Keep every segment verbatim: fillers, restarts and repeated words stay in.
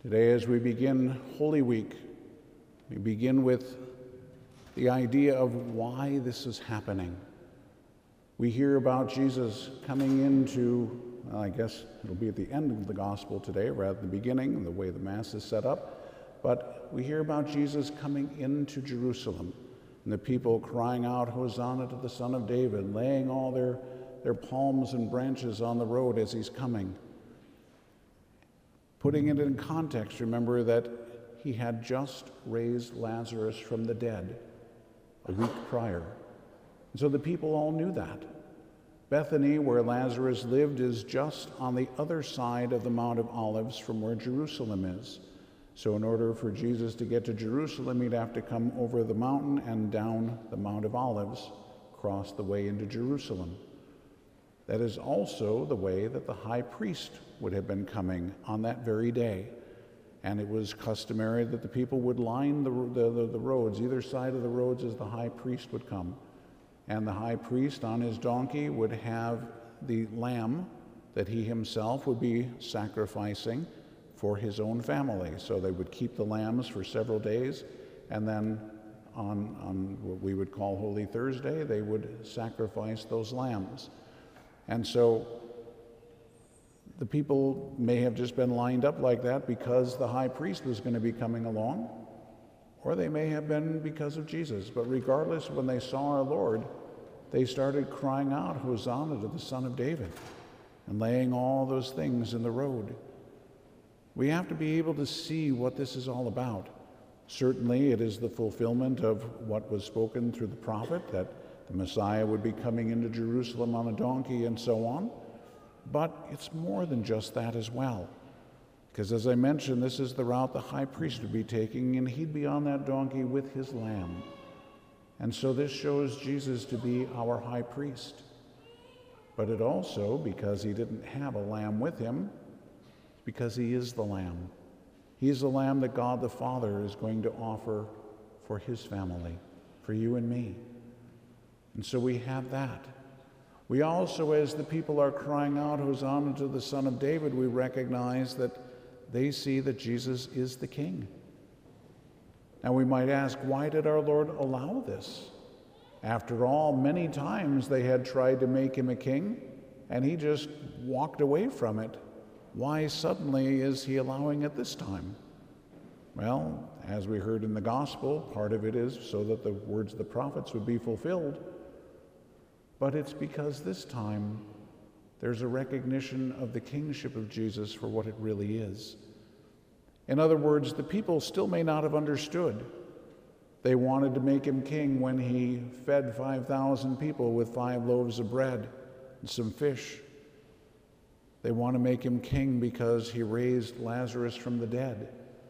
Today, as we begin Holy Week, we begin with the idea of why this is happening. We hear about Jesus coming into, well, I guess it'll be at the end of the gospel today rather than the beginning, the way the Mass is set up. But we hear about Jesus coming into Jerusalem and the people crying out, "Hosanna to the Son of David," laying all their, their palms and branches on the road as he's coming. Putting it in context, remember that he had just raised Lazarus from the dead a week prior. And so the people all knew that. Bethany, where Lazarus lived, is just on the other side of the Mount of Olives from where Jerusalem is. So in order for Jesus to get to Jerusalem, he'd have to come over the mountain and down the Mount of Olives, cross the way into Jerusalem. That is also the way that the high priest would have been coming on that very day. And it was customary that the people would line the, the, the roads, either side of the roads, as the high priest would come. And the high priest on his donkey would have the lamb that he himself would be sacrificing for his own family. So they would keep the lambs for several days, and then on, on what we would call Holy Thursday, they would sacrifice those lambs. And so the people may have just been lined up like that because the high priest was going to be coming along, or they may have been because of Jesus. But regardless, when they saw our Lord, they started crying out, "Hosanna to the Son of David," and laying all those things in the road. We have to be able to see what this is all about. Certainly, it is the fulfillment of what was spoken through the prophet, that the Messiah would be coming into Jerusalem on a donkey and so on. But it's more than just that as well. Because as I mentioned, this is the route the high priest would be taking, and he'd be on that donkey with his lamb. And so this shows Jesus to be our high priest. But it also, because he didn't have a lamb with him, because he is the lamb. He is the lamb that God the Father is going to offer for his family, for you and me. And so we have that. We also, as the people are crying out, "Hosanna to the Son of David," we recognize that they see that Jesus is the King. Now we might ask, why did our Lord allow this? After all, many times they had tried to make him a king, and he just walked away from it. Why suddenly is he allowing it this time? Well, as we heard in the gospel, part of it is so that the words of the prophets would be fulfilled. But it's because this time there's a recognition of the kingship of Jesus for what it really is. In other words, the people still may not have understood. They wanted to make him king when he fed five thousand people with five loaves of bread and some fish. They want to make him king because he raised Lazarus from the dead.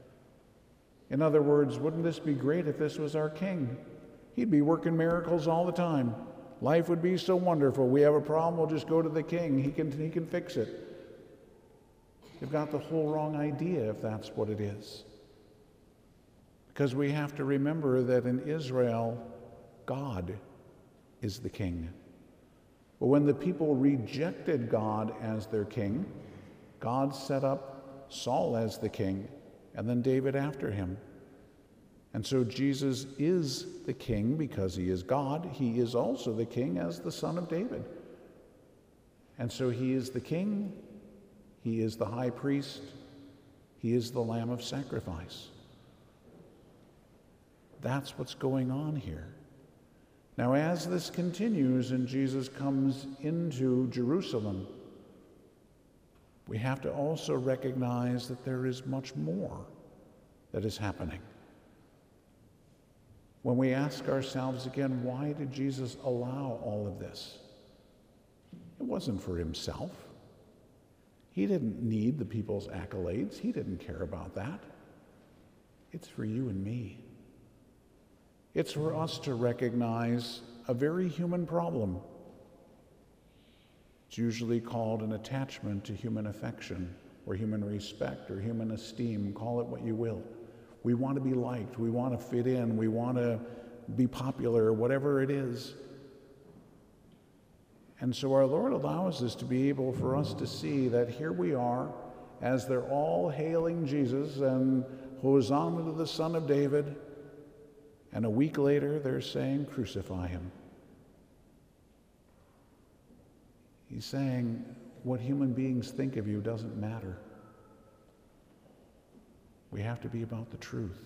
In other words, wouldn't this be great if this was our king? He'd be working miracles all the time. Life would be so wonderful. We have a problem, we'll just go to the king. He can, he can fix it. You've got the whole wrong idea if that's what it is. Because we have to remember that in Israel, God is the king. But when the people rejected God as their king, God set up Saul as the king, and then David after him. And so Jesus is the king because he is God. He is also the king as the Son of David. And so he is the king, he is the high priest, he is the Lamb of sacrifice. That's what's going on here. Now, as this continues and Jesus comes into Jerusalem, we have to also recognize that there is much more that is happening. When we ask ourselves again, why did Jesus allow all of this? It wasn't for himself. He didn't need the people's accolades. He didn't care about that. It's for you and me. It's for us to recognize a very human problem. It's usually called an attachment to human affection or human respect or human esteem. Call it what you will. We want to be liked. We want to fit in. We want to be popular, whatever it is. And so our Lord allows us to be able for us to see that here we are as they're all hailing Jesus and Hosanna to the Son of David, and a week later they're saying, crucify him. He's saying, what human beings think of you doesn't matter. We have to be about the truth.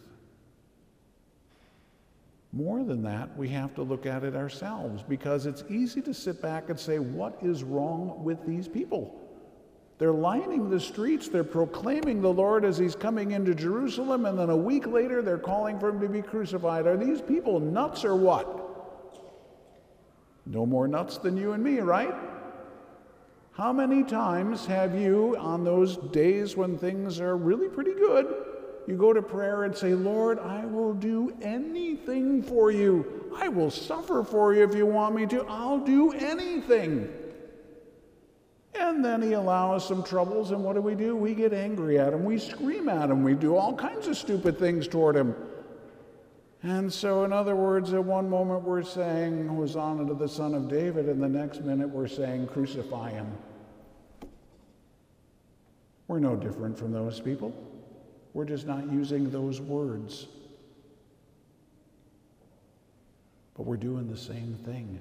More than that, we have to look at it ourselves, because it's easy to sit back and say, what is wrong with these people? They're lining the streets, they're proclaiming the Lord as he's coming into Jerusalem, and then a week later they're calling for him to be crucified. Are these people nuts or what? No more nuts than you and me, right? How many times have you, on those days when things are really pretty good, you go to prayer and say, Lord, I will do anything for you. I will suffer for you if you want me to. I'll do anything. And then he allows some troubles, and what do we do? We get angry at him. We scream at him. We do all kinds of stupid things toward him. And so, in other words, at one moment we're saying, Hosanna to the Son of David, and the next minute we're saying, crucify him. We're no different from those people. We're just not using those words. But we're doing the same thing.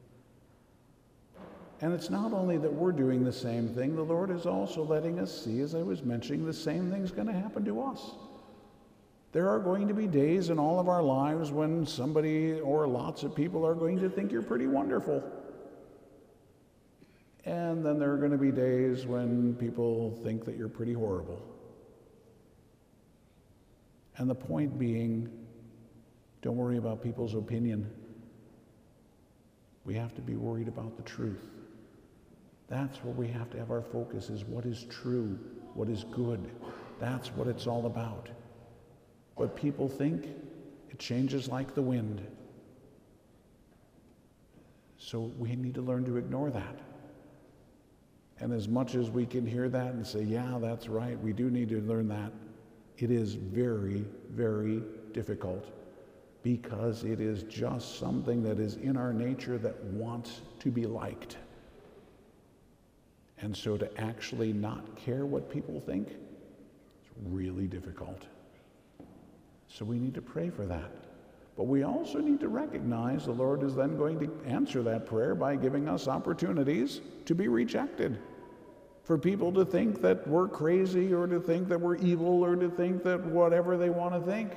And it's not only that we're doing the same thing, the Lord is also letting us see, as I was mentioning, the same thing's going to happen to us. There are going to be days in all of our lives when somebody or lots of people are going to think you're pretty wonderful. And then there are going to be days when people think that you're pretty horrible. And the point being, don't worry about people's opinion. We have to be worried about the truth. That's where we have to have our focus, is what is true, what is good. That's what it's all about. What people think, it changes like the wind. So we need to learn to ignore that. And as much as we can hear that and say, yeah, that's right, we do need to learn that, it is very, very difficult, because it is just something that is in our nature that wants to be liked. And so to actually not care what people think, it's really difficult. So we need to pray for that. But we also need to recognize the Lord is then going to answer that prayer by giving us opportunities to be rejected. For people to think that we're crazy, or to think that we're evil, or to think that whatever they want to think.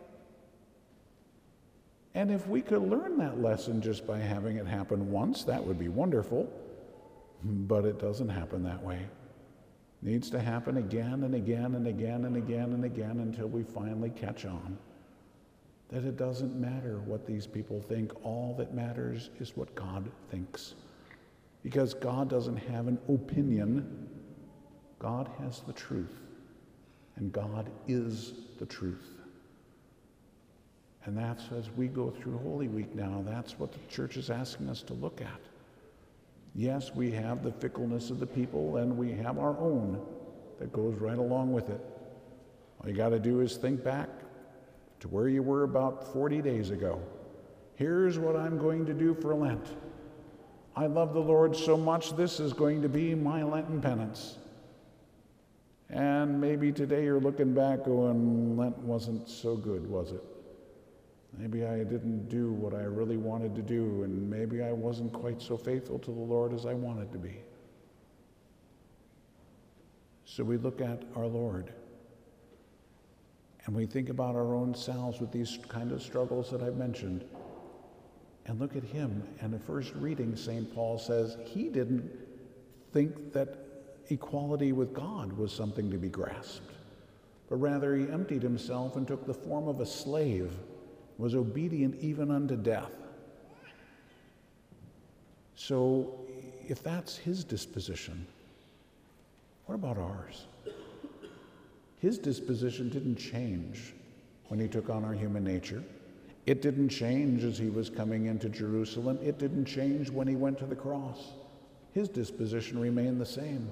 And if we could learn that lesson just by having it happen once, that would be wonderful. But it doesn't happen that way. It needs to happen again and again and again and again and again until we finally catch on that it doesn't matter what these people think. All that matters is what God thinks. Because God doesn't have an opinion. God has the truth. And God is the truth. And that's, as we go through Holy Week now, that's what the church is asking us to look at. Yes, we have the fickleness of the people, and we have our own that goes right along with it. All you got to do is think back to where you were about forty days ago. Here's what I'm going to do for Lent. I love the Lord so much, this is going to be my Lenten penance. And maybe today you're looking back going, Lent wasn't so good, was it? Maybe I didn't do what I really wanted to do, and maybe I wasn't quite so faithful to the Lord as I wanted to be. So we look at our Lord, and we think about our own selves with these kind of struggles that I've mentioned, and look at him. And the first reading, Saint Paul says he didn't think that equality with God was something to be grasped, but rather he emptied himself and took the form of a slave, was obedient even unto death. So if that's his disposition, what about ours? His disposition didn't change when he took on our human nature. It didn't change as he was coming into Jerusalem. It didn't change when he went to the cross. His disposition remained the same.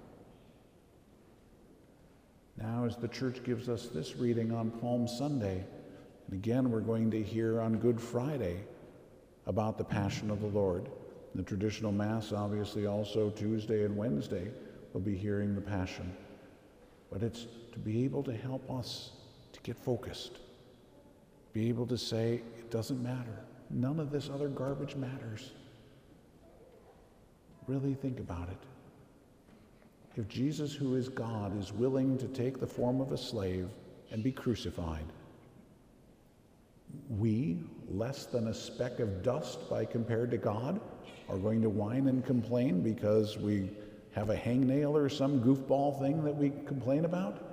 Now, as the church gives us this reading on Palm Sunday, and again, we're going to hear on Good Friday about the Passion of the Lord. The traditional Mass, obviously, also Tuesday and Wednesday, we'll be hearing the Passion. but it's to be able to help us to get focused, be able to say, it doesn't matter. None of this other garbage matters. Really think about it. If Jesus, who is God, is willing to take the form of a slave and be crucified, we, less than a speck of dust by compared to God, are going to whine and complain because we have a hangnail or some goofball thing that we complain about?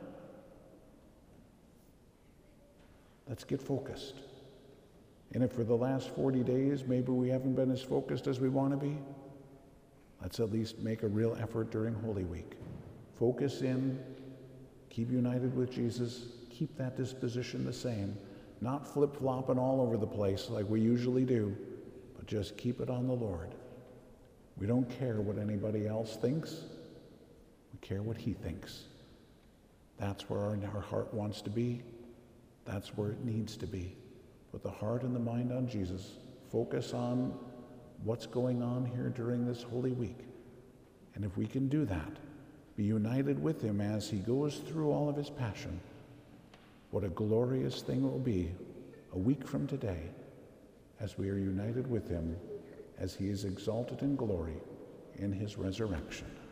Let's get focused. And if for the last forty days maybe we haven't been as focused as we want to be, let's at least make a real effort during Holy Week. Focus in, keep united with Jesus, keep that disposition the same, not flip-flopping all over the place like we usually do, but just keep it on the Lord. We don't care what anybody else thinks. We care what he thinks. That's where our, our heart wants to be. That's where it needs to be. Put the heart and the mind on Jesus. Focus on what's going on here during this Holy Week. And if we can do that, be united with him as he goes through all of his passion, what a glorious thing it will be a week from today as we are united with him as he is exalted in glory in his resurrection.